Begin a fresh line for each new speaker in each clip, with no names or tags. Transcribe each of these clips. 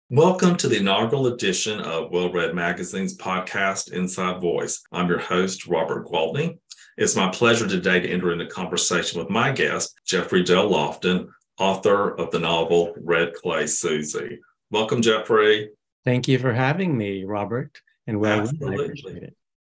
Welcome to the inaugural edition of Well Read Magazine's podcast, Inside Voice. I'm your host, Robert Gwaltney. It's my pleasure today to enter into conversation with my guest, Jeffrey Del Lofton, author of the novel Red Clay Susie. Welcome, Jeffrey.
Thank you for having me, Robert. And I
Absolutely.
appreciate it.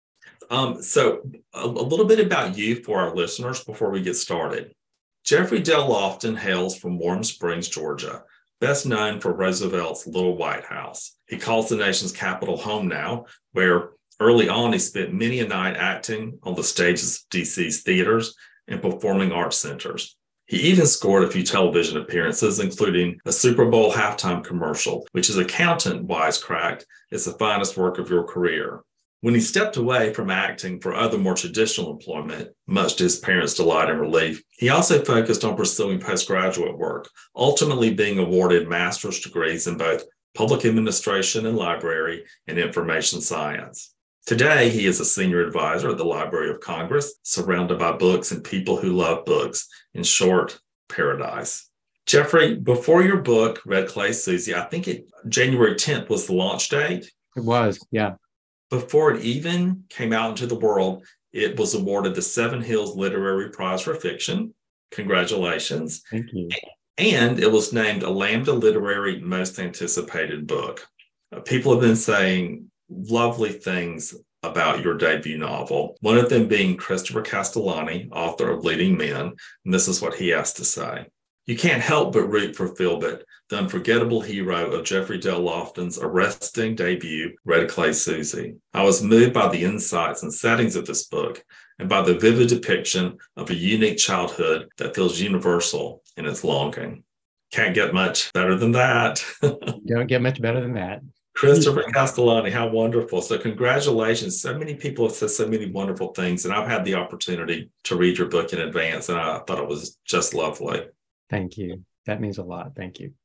So a little bit about you for our listeners before we get started. Jeffrey Del Lofton hails from Warm Springs, Georgia, best known for Roosevelt's Little White House. He calls the nation's capital home now, where early on he spent many a night acting on the stages of DC's theaters and performing arts centers. He even scored a few television appearances, including a Super Bowl halftime commercial, which his accountant wisecracked is the finest work of your career. When he stepped away from acting for other more traditional employment, much to his parents' delight and relief, he also focused on pursuing postgraduate work, ultimately being awarded master's degrees in both public administration and library and information science. Today, he is a senior advisor at the Library of Congress, surrounded by books and people who love books. In short, paradise. Jeffrey, before your book, Red Clay Susie, I think January 10th was the launch date.
It was, yeah.
Before it even came out into the world, it was awarded the Seven Hills Literary Prize for Fiction. Congratulations.
Thank you.
And it was named a Lambda Literary Most Anticipated Book. People have been saying lovely things about your debut novel, one of them being Christopher Castellani, author of Leading Men, and this is what he has to say. You can't help but root for Philbert, the unforgettable hero of Jeffrey Del Lofton's arresting debut, Red Clay Susie. I was moved by the insights and settings of this book and by the vivid depiction of a unique childhood that feels universal in its longing. Can't get much better than that.
Don't get much better than that.
Christopher Castellani, how wonderful. So congratulations. So many people have said so many wonderful things, and I've had the opportunity to read your book in advance, and I thought it was just lovely.
Thank you. That means a lot. Thank you.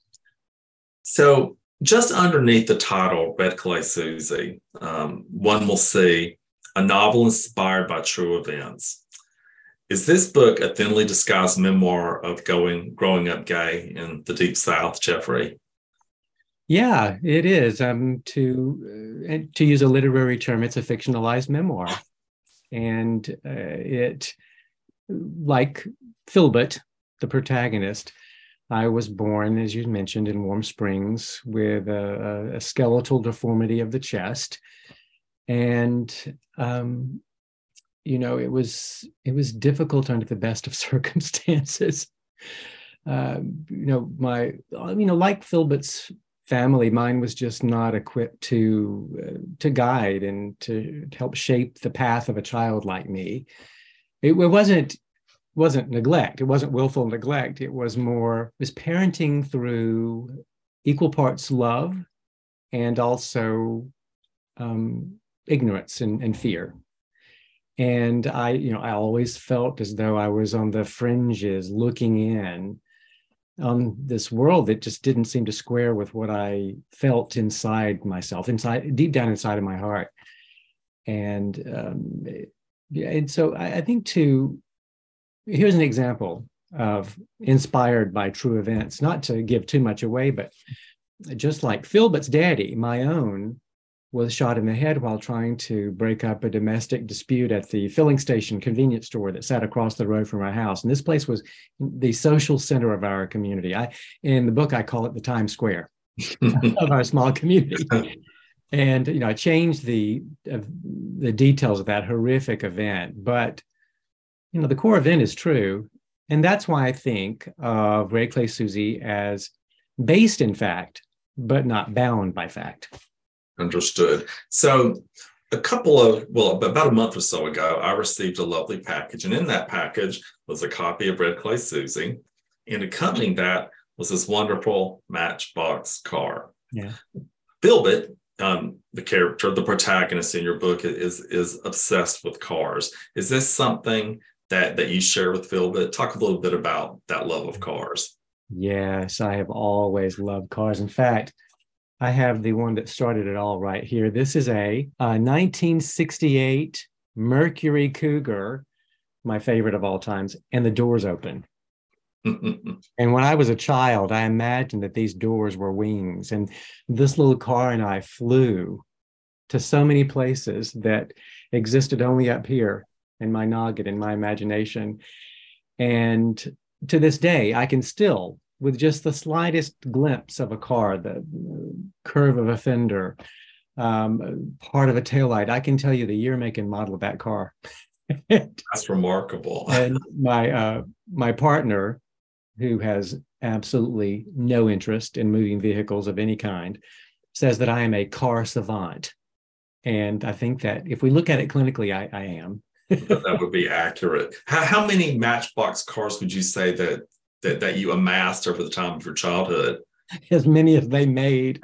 So just underneath the title, Red Clay Susie, one will see a novel inspired by true events. Is this book a thinly disguised memoir of growing up gay in the Deep South, Jeffrey?
Yeah, it is. To use a literary term, it's a fictionalized memoir. And it, like Philbert, the protagonist, I was born, as you mentioned, in Warm Springs with a skeletal deformity of the chest. And, it was difficult under the best of circumstances. Like Philbert's family, mine was just not equipped to guide and to help shape the path of a child like me. It wasn't neglect. It wasn't willful neglect. It was parenting through equal parts love and also ignorance and fear. And I always felt as though I was on the fringes looking in on this world that just didn't seem to square with what I felt inside myself, deep down inside of my heart. And so I think here's an example of inspired by true events, not to give too much away, but just like Philbert's daddy, my own was shot in the head while trying to break up a domestic dispute at the filling station convenience store that sat across the road from our house. And this place was the social center of our community. In the book, I call it the Times Square of our small community. And, I changed the details of that horrific event, but the core event is true. And that's why I think of Red Clay Susie as based in fact, but not bound by fact.
Understood. So about a month or so ago, I received a lovely package. And in that package was a copy of Red Clay Susie. And accompanying that was this wonderful Matchbox car.
Yeah.
Philbert, the character, the protagonist in your book, is obsessed with cars. Is this something that you share with Philbert? Talk a little bit about that love of cars.
Yes, I have always loved cars. In fact, I have the one that started it all right here. This is a 1968 Mercury Cougar, my favorite of all times, and the door's open. And when I was a child, I imagined that these doors were wings, and this little car and I flew to so many places that existed only up here in my noggin, in my imagination. And to this day, I can still, with just the slightest glimpse of a car, the curve of a fender, part of a taillight, I can tell you the year, make, and model of that car.
That's remarkable.
And my partner, who has absolutely no interest in moving vehicles of any kind, says that I am a car savant. And I think that if we look at it clinically, I am.
That would be accurate. How many Matchbox cars would you say that you amassed over the time of your childhood?
As many as they made.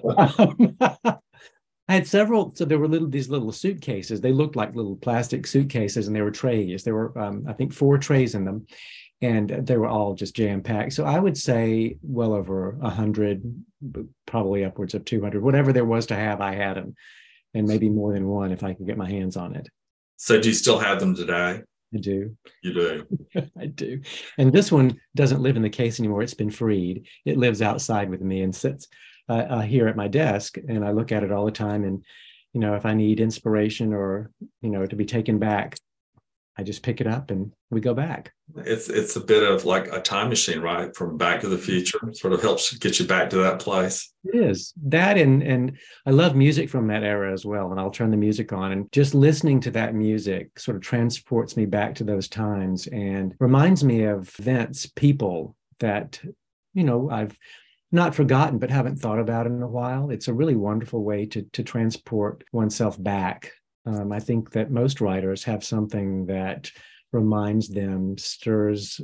I had several. So there were these little suitcases. They looked like little plastic suitcases, and they were trays. There were, I think, 4 trays in them, and they were all just jam packed. So I would say well over 100, probably upwards of 200. Whatever there was to have, I had them, and maybe more than one if I could get my hands on it.
So do you still have them today?
I do.
You do.
I do. And this one doesn't live in the case anymore. It's been freed. It lives outside with me and sits here at my desk, and I look at it all the time. And, if I need inspiration or, to be taken back, I just pick it up and we go back.
It's a bit of like a time machine, right? From Back to the Future, sort of helps get you back to that place.
It is that, and I love music from that era as well. And I'll turn the music on, and just listening to that music sort of transports me back to those times and reminds me of events, people that, I've not forgotten, but haven't thought about in a while. It's a really wonderful way to transport oneself back. I think that most writers have something that reminds them, stirs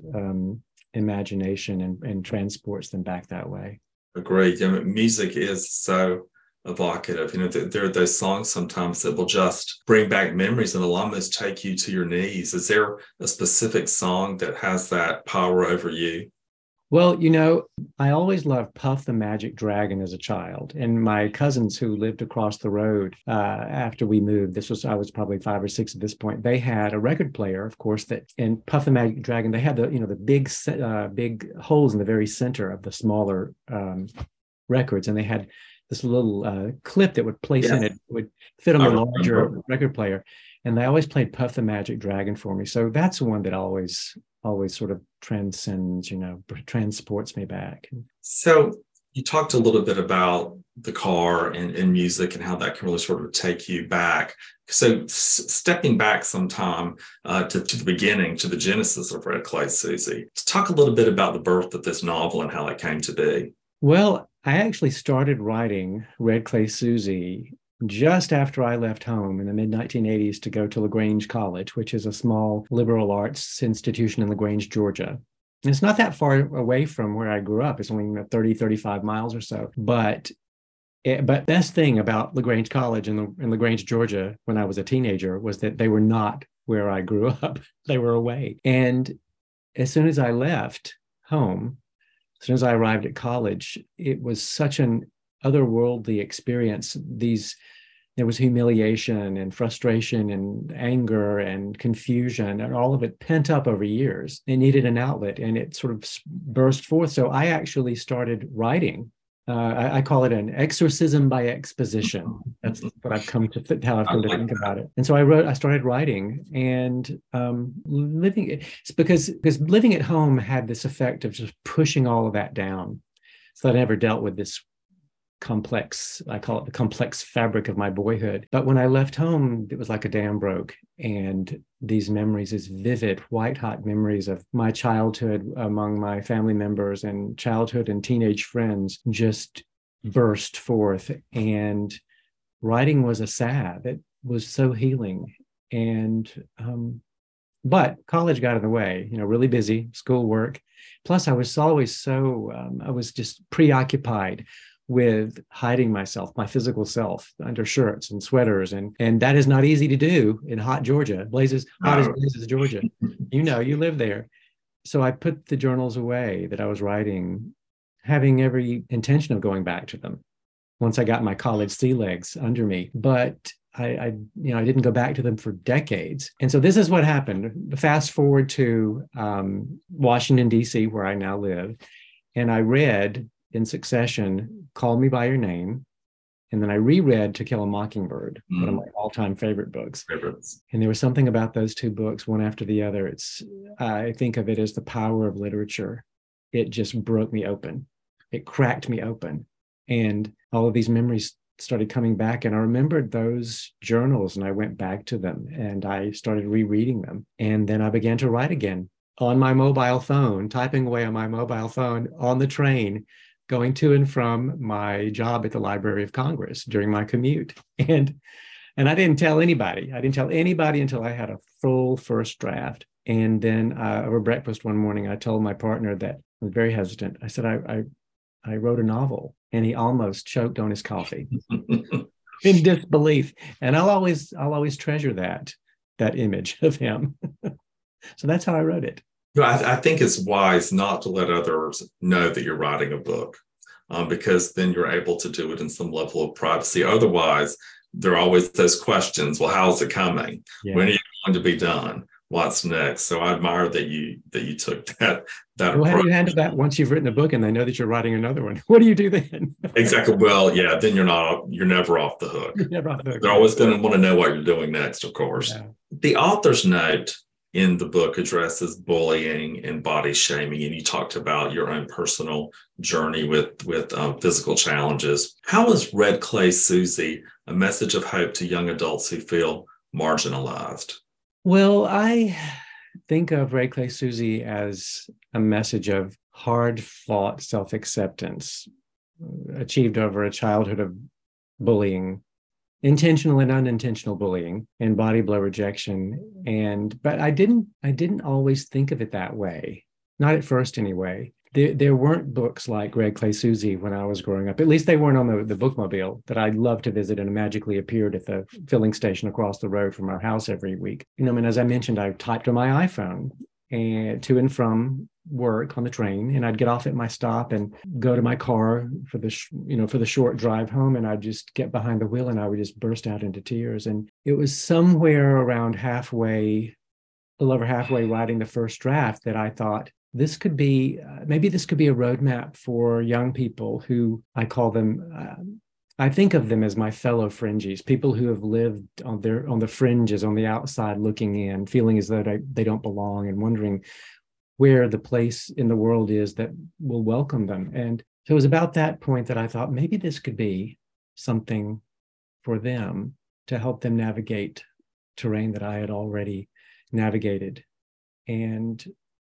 imagination, and transports them back that way.
Agreed. Music is so evocative. There are those songs sometimes that will just bring back memories and will almost take you to your knees. Is there a specific song that has that power over you?
Well, I always loved Puff the Magic Dragon as a child. And my cousins who lived across the road after we moved, I was probably 5 or 6 at this point, they had a record player, of course, and Puff the Magic Dragon, they had the big holes in the very center of the smaller records. And they had this little clip that would place in it, would fit on the larger record player. And they always played Puff the Magic Dragon for me. So that's one that always sort of transcends, transports me back.
So you talked a little bit about the car and music and how that can really sort of take you back. So stepping back sometime to the beginning, to the genesis of Red Clay Susie, talk a little bit about the birth of this novel and how it came to be.
Well, I actually started writing Red Clay Susie just after I left home in the mid-1980s to go to LaGrange College, which is a small liberal arts institution in LaGrange, Georgia. And it's not that far away from where I grew up. It's only 30, 35 miles or so. But best thing about LaGrange College in LaGrange, Georgia, when I was a teenager, was that they were not where I grew up. They were away. And as soon as I left home, as soon as I arrived at college, it was such an otherworldly experience. There was humiliation and frustration and anger and confusion and all of it pent up over years. It needed an outlet, and it sort of burst forth. So I actually started writing. I call it an exorcism by exposition. That's what I've come to how I've come to think about it. And so I started writing, and it's because living at home had this effect of just pushing all of that down. So I never dealt with this complex, I call it the complex fabric of my boyhood. But when I left home, it was like a dam broke. And these memories, these vivid, white hot memories of my childhood among my family members and childhood and teenage friends just burst forth. And writing was a salve. It was so healing. And, but college got in the way, really busy, schoolwork. Plus I was always I was just preoccupied with hiding myself, my physical self, under shirts and sweaters. And that is not easy to do in hot Georgia, hot as Blazes, Georgia. You live there. So I put the journals away that I was writing, having every intention of going back to them once I got my college sea legs under me. But I didn't go back to them for decades. And so this is what happened. Fast forward to Washington, D.C., where I now live. And I read in succession, Call Me by Your Name. And then I reread To Kill a Mockingbird, one of my all-time favorite books.
Favorites.
And there was something about those two books, one after the other. I think of it as the power of literature. It just broke me open. It cracked me open. And all of these memories started coming back. And I remembered those journals, and I went back to them and I started rereading them. And then I began to write again on my mobile phone, typing away on my mobile phone on the train, going to and from my job at the Library of Congress during my commute. And I didn't tell anybody. I didn't tell anybody until I had a full first draft. And then over breakfast one morning, I told my partner that I was very hesitant. I said, I wrote a novel. And he almost choked on his coffee in disbelief. And I'll always treasure that image of him. So that's how I wrote it.
I think it's wise not to let others know that you're writing a book, because then you're able to do it in some level of privacy. Otherwise, there are always those questions. Well, how's it coming? Yeah. When are you going to be done? What's next? So I admire that you took that
well, how do you handle that once you've written a book and they know that you're writing another one? What do you do then?
Exactly. Well, yeah, then you're never off the hook. They're always going to want to know what you're doing next, of course. Yeah. The author's note in the book addresses bullying and body shaming, and you talked about your own personal journey with physical challenges. How is Red Clay Susie a message of hope to young adults who feel marginalized?
Well, I think of Red Clay Susie as a message of hard-fought self-acceptance achieved over a childhood of bullying, intentional and unintentional bullying, and body blow rejection. But I didn't always think of it that way, not at first anyway. There weren't books like Red Clay Susie when I was growing up. At least they weren't on the bookmobile that I'd love to visit and magically appeared at the filling station across the road from our house every week. As I mentioned, I typed on my iPhone and to and from work on the train, and I'd get off at my stop and go to my car for the short drive home, and I'd just get behind the wheel and I would just burst out into tears. And it was somewhere around a little over halfway writing the first draft that I thought, this could be a roadmap for young people who I call them, I think of them as my fellow fringies, people who have lived on the fringes, on the outside looking in, feeling as though they don't belong and wondering where the place in the world is that will welcome them. And so it was about that point that I thought maybe this could be something for them to help them navigate terrain that I had already navigated. And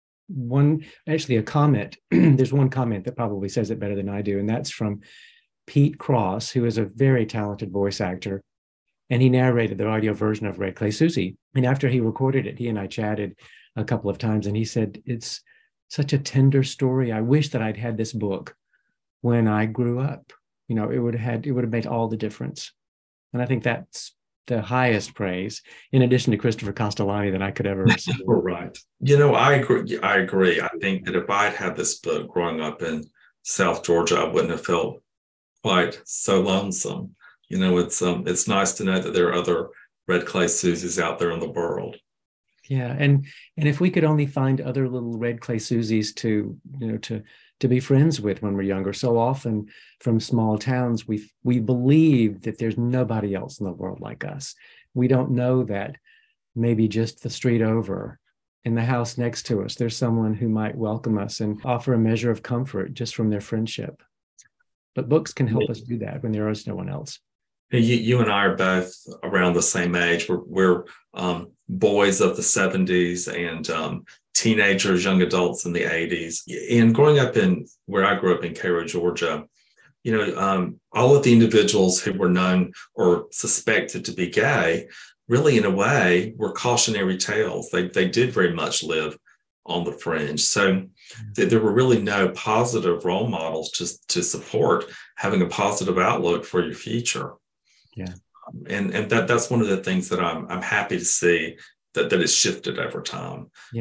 a comment, there's one comment that probably says it better than I do, and that's from Pete Cross, who is a very talented voice actor, and he narrated the audio version of Red Clay Susie. And after he recorded it, he and I chatted a couple of times, and he said, it's such a tender story. I wish that I'd had this book when I grew up. It would have made all the difference. And I think that's the highest praise, in addition to Christopher Castellani, that I could ever receive.
Right. I agree. I think that if I'd had this book growing up in South Georgia, I wouldn't have felt quite so lonesome. It's nice to know that there are other Red Clay Susies out there in the world.
Yeah, and if we could only find other little Red Clay Susies to be friends with when we're younger. So often from small towns, we believe that there's nobody else in the world like us. We don't know that maybe just the street over, in the house next to us, there's someone who might welcome us and offer a measure of comfort just from their friendship. But books can help us do that when there is no one else.
You and I are both around the same age. We're boys of the 70s and teenagers, young adults in the 80s. And growing up where I grew up in Cairo, Georgia, all of the individuals who were known or suspected to be gay, really in a way, were cautionary tales. They did very much live on the fringe. So there were really no positive role models to support having a positive outlook for your future.
Yeah.
And that's one of the things that I'm happy to see that it's shifted over time.
Yeah.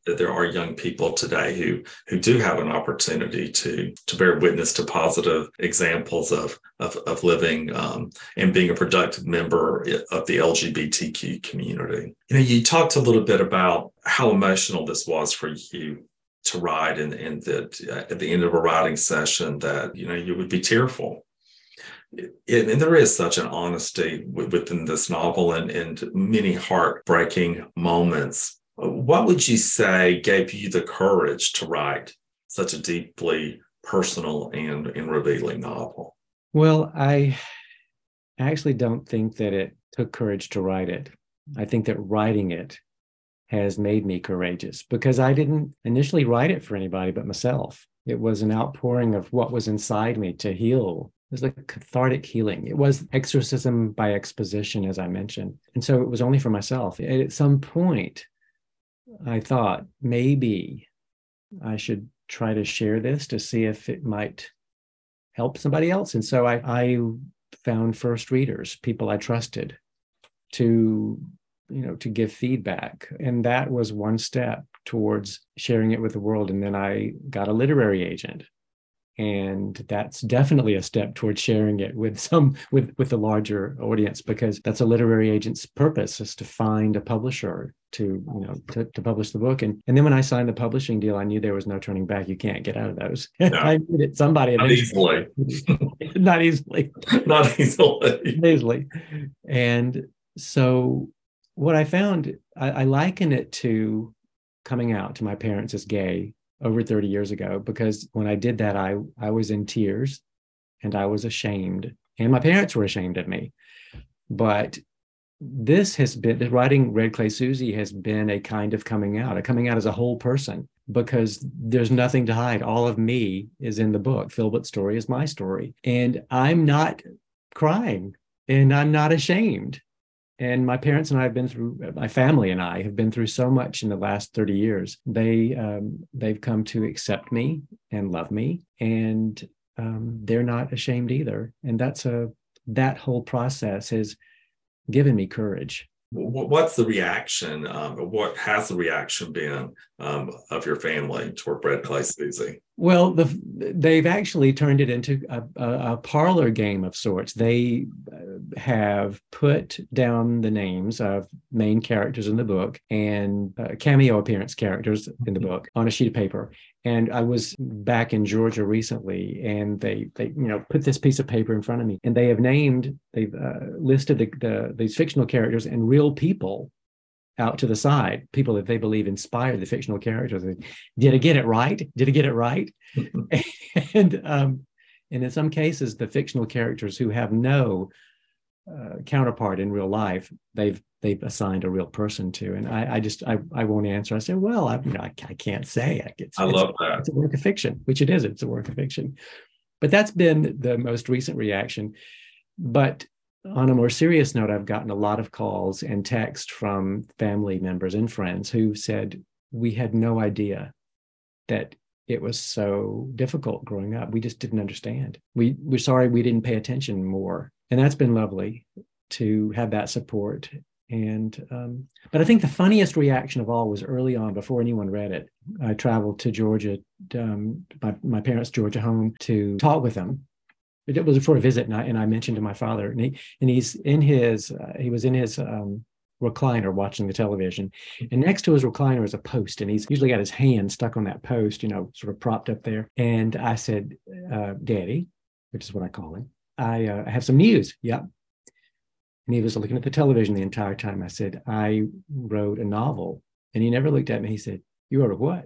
that there are young people today who do have an opportunity to bear witness to positive examples of living and being a productive member of the LGBTQ community. You talked a little bit about how emotional this was for you to write, and that at the end of a writing session that you would be tearful. And there is such an honesty within this novel, and many heartbreaking moments. What would you say gave you the courage to write such a deeply personal and revealing novel?
Well, I actually don't think that it took courage to write it. I think that writing it has made me courageous, because I didn't initially write it for anybody but myself. It was an outpouring of what was inside me to heal. It was like cathartic healing. It was exorcism by exposition, as I mentioned. And so it was only for myself. And at some point, I thought maybe I should try to share this to see if it might help somebody else. And so I found first readers, people I trusted, to give feedback. And that was one step towards sharing it with the world. And then I got a literary agent. And that's definitely a step towards sharing it with the larger audience, because that's a literary agent's purpose, is to find a publisher to publish the book. And then when I signed the publishing deal, I knew there was no turning back. You can't get out of those. No. I knew that somebody
not easily.
Not easily.
Not easily.
And so what I found, I liken it to coming out to my parents as gay over 30 years ago, because when I did that, I was in tears and I was ashamed, and my parents were ashamed of me. But the writing Red Clay Susie has been a kind of coming out as a whole person, because there's nothing to hide. All of me is in the book. Philbut's story is my story. And I'm not crying and I'm not ashamed. And my parents and I have been through, my family and I have been through so much in the last 30 years. They've come to accept me and love me, and they're not ashamed either. And that whole process has given me courage.
What's the reaction? What has the reaction been of your family toward Red Clay Susie?
Well, they've actually turned it into a parlor game of sorts. They have put down the names of main characters in the book and cameo appearance characters in the book on a sheet of paper. And I was back in Georgia recently, and they put this piece of paper in front of me, and they've listed these fictional characters and real people out to the side, people that they believe inspired the fictional characters. Did I get it right? Did I get it right? And in some cases, the fictional characters who have no counterpart in real life, they've assigned a real person to. And I won't answer. I say, well, I can't say.
I love that.
It's a work of fiction, which it is. It's a work of fiction. But that's been the most recent reaction. But on a more serious note, I've gotten a lot of calls and text from family members and friends who said, we had no idea that it was so difficult growing up. We just didn't understand. We're sorry we didn't pay attention more. And that's been lovely to have that support. And but I think the funniest reaction of all was early on, before anyone read it. I traveled to Georgia, my parents' Georgia home, to talk with them. It was for a visit, and I mentioned to my father, and he was in his recliner watching the television, and next to his recliner is a post, and he's usually got his hand stuck on that post, sort of propped up there. And I said, Daddy, which is what I call him, I have some news. Yep. And he was looking at the television the entire time. I said, I wrote a novel. And he never looked at me. He said, you wrote a what?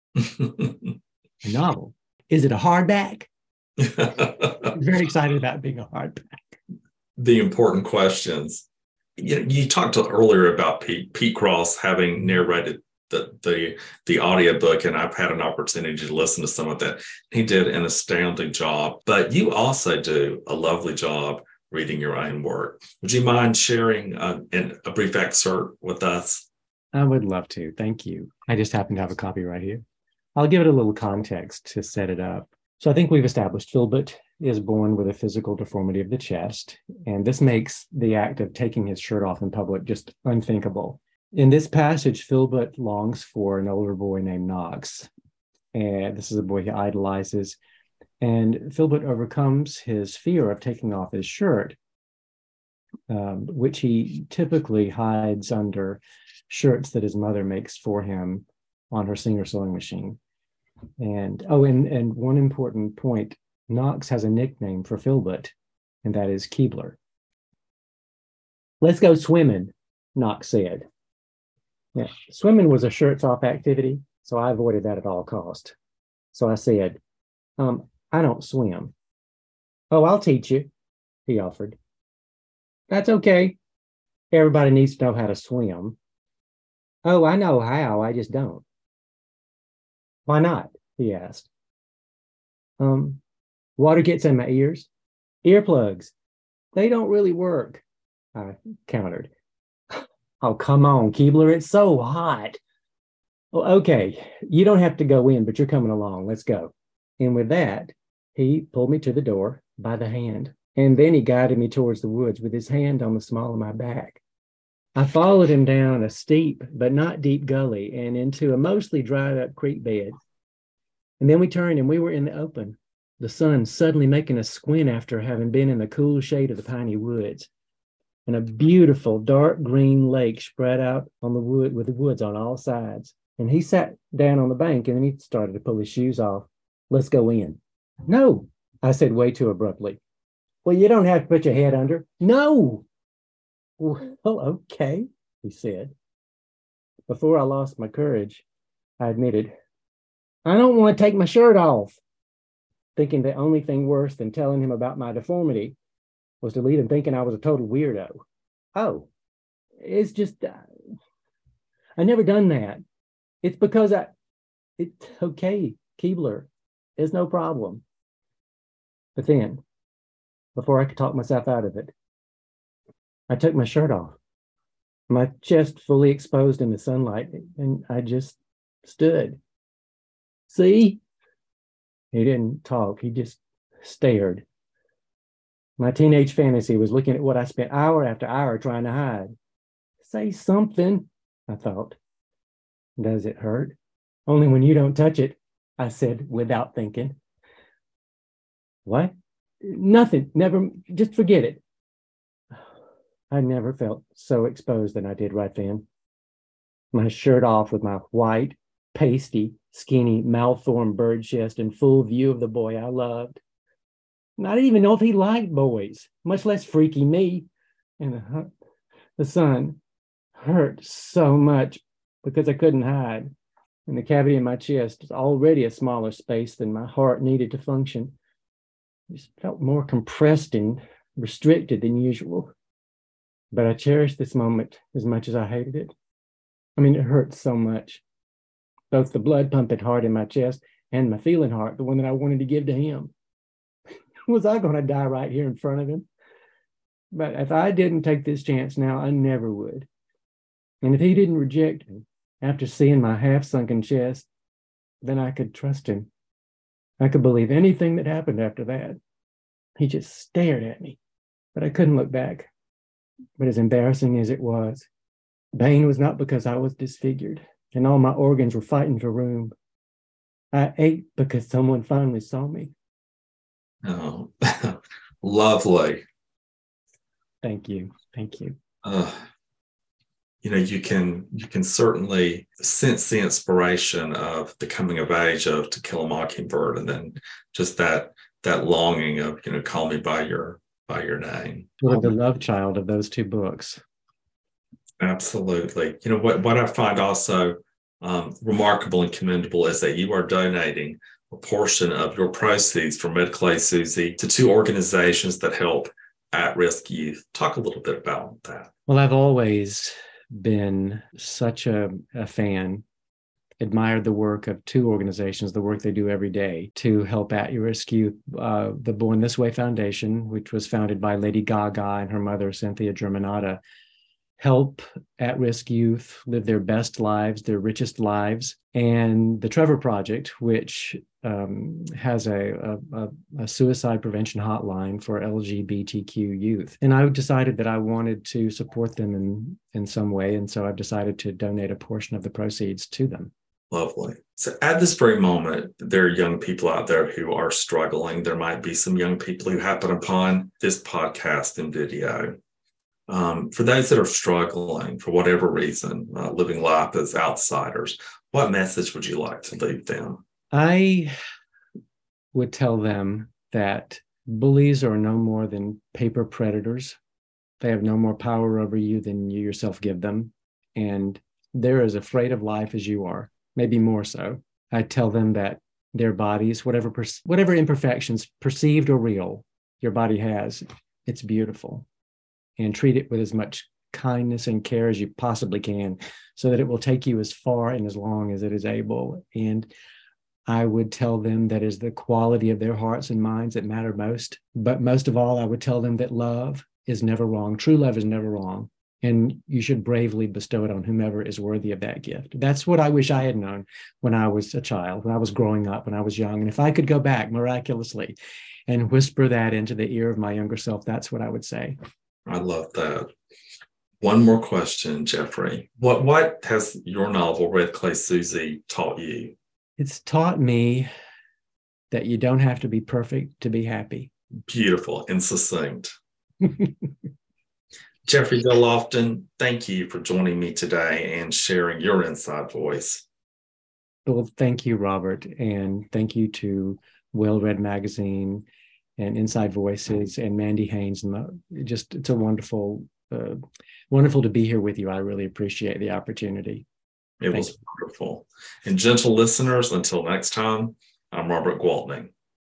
A novel. Is it a hardback? I'm very excited about being a hardback.
The important questions. You talked earlier about Pete Cross having narrated the audiobook, and I've had an opportunity to listen to some of that. He did an astounding job, but you also do a lovely job reading your own work. Would you mind sharing a brief excerpt with us?
I would love to. Thank you. I just happen to have a copy right here. I'll give it a little context to set it up. So I think we've established Philbut is born with a physical deformity of the chest, and this makes the act of taking his shirt off in public just unthinkable. In this passage, Philbert longs for an older boy named Knox. And this is a boy he idolizes. And Philbert overcomes his fear of taking off his shirt, which he typically hides under shirts that his mother makes for him on her Singer sewing machine. And one important point, Knox has a nickname for Philbert, and that is Keebler. "Let's go swimming," Knox said. Yeah, swimming was a shirts off activity, so I avoided that at all cost. So I said, "I don't swim." "Oh, I'll teach you," he offered. "That's okay. Everybody needs to know how to swim." "Oh, I know how, I just don't." "Why not?" he asked. Water gets in my ears. Earplugs. They don't really work," I countered. "Oh, come on, Keebler, it's so hot." "Well, okay, you don't have to go in, but you're coming along. Let's go." And with that, he pulled me to the door by the hand, and then he guided me towards the woods with his hand on the small of my back. I followed him down a steep but not deep gully and into a mostly dried up creek bed. And then we turned and we were in the open, the sun suddenly making us squint after having been in the cool shade of the piney woods. And a beautiful dark green lake spread out on the wood with the woods on all sides. And he sat down on the bank and then he started to pull his shoes off. "Let's go in." "No," I said way too abruptly. "Well, you don't have to put your head under." "No." "Well, okay," he said. Before I lost my courage, I admitted, "I don't want to take my shirt off," thinking the only thing worse than telling him about my deformity was to leave him thinking I was a total weirdo. "Oh, it's just, I never done that. It's because it's okay, Keebler. It's no problem." But then, before I could talk myself out of it, I took my shirt off, my chest fully exposed in the sunlight, and I just stood. "See?" He didn't talk, he just stared. My teenage fantasy was looking at what I spent hour after hour trying to hide. "Say something," I thought. "Does it hurt?" "Only when you don't touch it," I said without thinking. "What?" "Nothing, never, just forget it." I never felt so exposed than I did right then. My shirt off with my white, pasty, skinny, malformed bird chest in full view of the boy I loved. And I didn't even know if he liked boys, much less freaky me. And the sun hurt so much because I couldn't hide. And the cavity in my chest is already a smaller space than my heart needed to function. It just felt more compressed and restricted than usual. But I cherished this moment as much as I hated it. I mean, it hurt so much. Both the blood pumping heart in my chest and my feeling heart, the one that I wanted to give to him. Was I going to die right here in front of him? But if I didn't take this chance now, I never would. And if he didn't reject me after seeing my half-sunken chest, then I could trust him. I could believe anything that happened after that. He just stared at me, but I couldn't look back. But as embarrassing as it was, pain was not because I was disfigured and all my organs were fighting for room. I ate because someone finally saw me.
Oh, lovely.
Thank you. Thank you.
You can certainly sense the inspiration of the coming of age of To Kill a Mockingbird, and then just that longing of, call me by your name.
Well, the love child of those two books.
Absolutely. What I find also remarkable and commendable is that you are donating a portion of your proceeds from Medical Aid Susie to two organizations that help at-risk youth. Talk a little bit about that.
Well, I've always been such a fan, admired the work of two organizations, the work they do every day to help at-risk youth. The Born This Way Foundation, which was founded by Lady Gaga and her mother, Cynthia Germanata, help at-risk youth live their best lives, their richest lives. And the Trevor Project, which has a suicide prevention hotline for LGBTQ youth. And I decided that I wanted to support them in some way. And so I've decided to donate a portion of the proceeds to them.
Lovely. So at this very moment, there are young people out there who are struggling. There might be some young people who happen upon this podcast and video. For those that are struggling for whatever reason, living life as outsiders, what message would you like to leave them?
I would tell them that bullies are no more than paper predators. They have no more power over you than you yourself give them. And they're as afraid of life as you are, maybe more so. I tell them that their bodies, whatever imperfections, perceived or real, your body has, it's beautiful. And treat it with as much kindness and care as you possibly can so that it will take you as far and as long as it is able. And I would tell them that is the quality of their hearts and minds that matter most. But most of all, I would tell them that love is never wrong. True love is never wrong. And you should bravely bestow it on whomever is worthy of that gift. That's what I wish I had known when I was a child, when I was growing up, when I was young. And if I could go back miraculously and whisper that into the ear of my younger self, that's what I would say.
I love that. One more question, Jeffrey. What has your novel, Red Clay Susie, taught you?
It's taught me that you don't have to be perfect to be happy.
Beautiful and succinct. Jeffrey Del Lofton, thank you for joining me today and sharing your inside voice.
Well, thank you, Robert. And thank you to Well Read Magazine and Inside Voices and Mandy Haynes. And it's a wonderful to be here with you. I really appreciate the opportunity.
It was wonderful. And gentle listeners, until next time, I'm Robert Gwaltney.